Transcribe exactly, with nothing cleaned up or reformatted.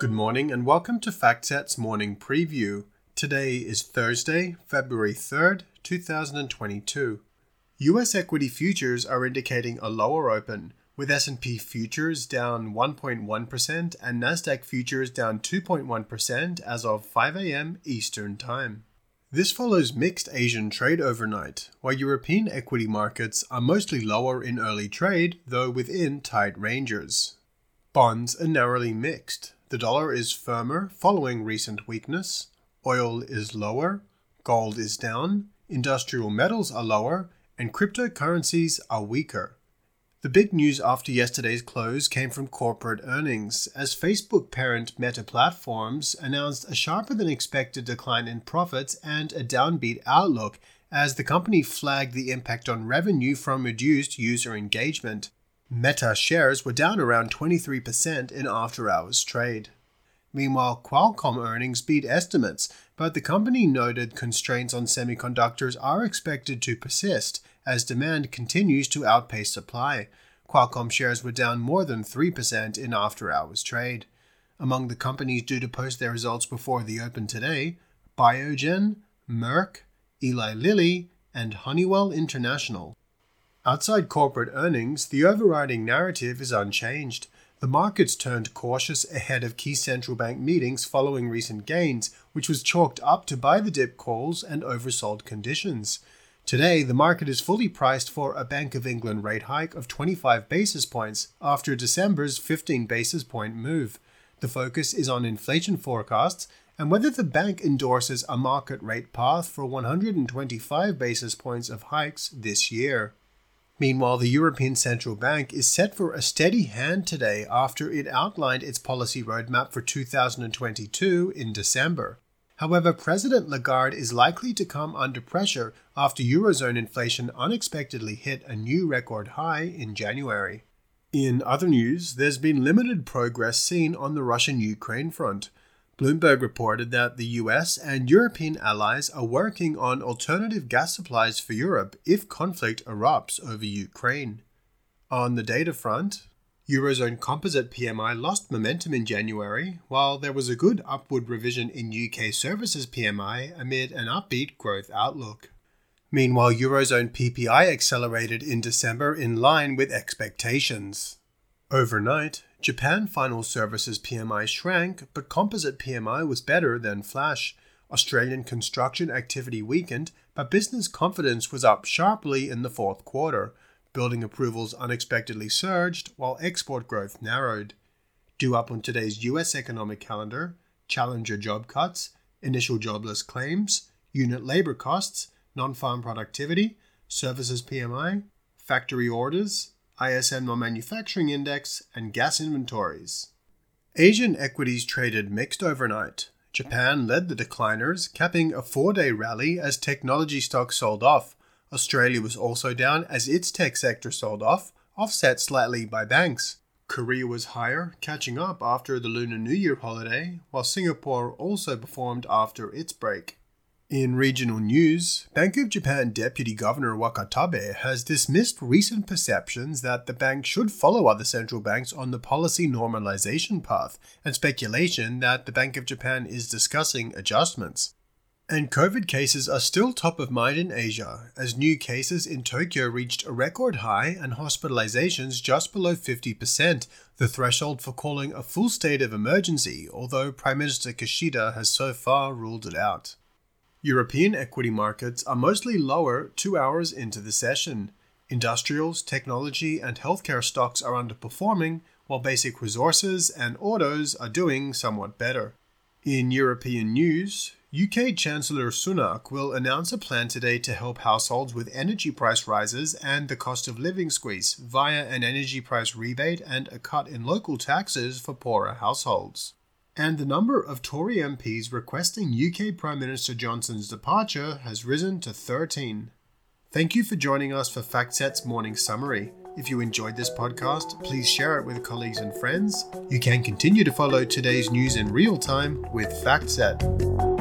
Good morning and welcome to FactSet's morning preview. Today is Thursday, February third, two thousand twenty-two. U S equity futures are indicating a lower open, with S and P futures down one point one percent and Nasdaq futures down two point one percent as of five a.m. Eastern Time. This follows mixed Asian trade overnight, while European equity markets are mostly lower in early trade, though within tight ranges. Bonds are narrowly mixed. The dollar is firmer following recent weakness, oil is lower, gold is down, industrial metals are lower, and cryptocurrencies are weaker. The big news after yesterday's close came from corporate earnings, as Facebook parent Meta Platforms announced a sharper than expected decline in profits and a downbeat outlook as the company flagged the impact on revenue from reduced user engagement. Meta shares were down around twenty-three percent in after-hours trade. Meanwhile, Qualcomm earnings beat estimates, but the company noted constraints on semiconductors are expected to persist as demand continues to outpace supply. Qualcomm shares were down more than three percent in after-hours trade. Among the companies due to post their results before the open today, Biogen, Merck, Eli Lilly, and Honeywell International. Outside corporate earnings, the overriding narrative is unchanged. The markets turned cautious ahead of key central bank meetings following recent gains, which was chalked up to buy the dip calls and oversold conditions. Today, the market is fully priced for a Bank of England rate hike of twenty-five basis points after December's fifteen basis point move. The focus is on inflation forecasts and whether the bank endorses a market rate path for one hundred twenty-five basis points of hikes this year. Meanwhile, the European Central Bank is set for a steady hand today after it outlined its policy roadmap for two thousand twenty-two in December. However, President Lagarde is likely to come under pressure after Eurozone inflation unexpectedly hit a new record high in January. In other news, there's been limited progress seen on the Russian-Ukraine front. Bloomberg reported that the U S and European allies are working on alternative gas supplies for Europe if conflict erupts over Ukraine. On the data front, Eurozone composite P M I lost momentum in January, while there was a good upward revision in U K services P M I amid an upbeat growth outlook. Meanwhile, Eurozone P P I accelerated in December in line with expectations. Overnight, Japan final services P M I shrank, but composite P M I was better than flash. Australian construction activity weakened, but business confidence was up sharply in the fourth quarter. Building approvals unexpectedly surged, while export growth narrowed. Due up on today's U S economic calendar, challenger job cuts, initial jobless claims, unit labor costs, non-farm productivity, services P M I, factory orders, I S M non-manufacturing index, and gas inventories. Asian equities traded mixed overnight. Japan led the decliners, capping a four-day rally as technology stocks sold off. Australia was also down as its tech sector sold off, offset slightly by banks. Korea was higher, catching up after the Lunar New Year holiday, while Singapore also performed after its break. In regional news, Bank of Japan Deputy Governor Wakatabe has dismissed recent perceptions that the bank should follow other central banks on the policy normalization path and speculation that the Bank of Japan is discussing adjustments. And COVID cases are still top of mind in Asia, as new cases in Tokyo reached a record high and hospitalizations just below fifty percent, the threshold for calling a full state of emergency, although Prime Minister Kishida has so far ruled it out. European equity markets are mostly lower two hours into the session. Industrials, technology, and healthcare stocks are underperforming, while basic resources and autos are doing somewhat better. In European news, U K Chancellor Sunak will announce a plan today to help households with energy price rises and the cost of living squeeze via an energy price rebate and a cut in local taxes for poorer households. And the number of Tory M Ps requesting U K Prime Minister Johnson's departure has risen to thirteen. Thank you for joining us for FactSet's morning summary. If you enjoyed this podcast, please share it with colleagues and friends. You can continue to follow today's news in real time with FactSet.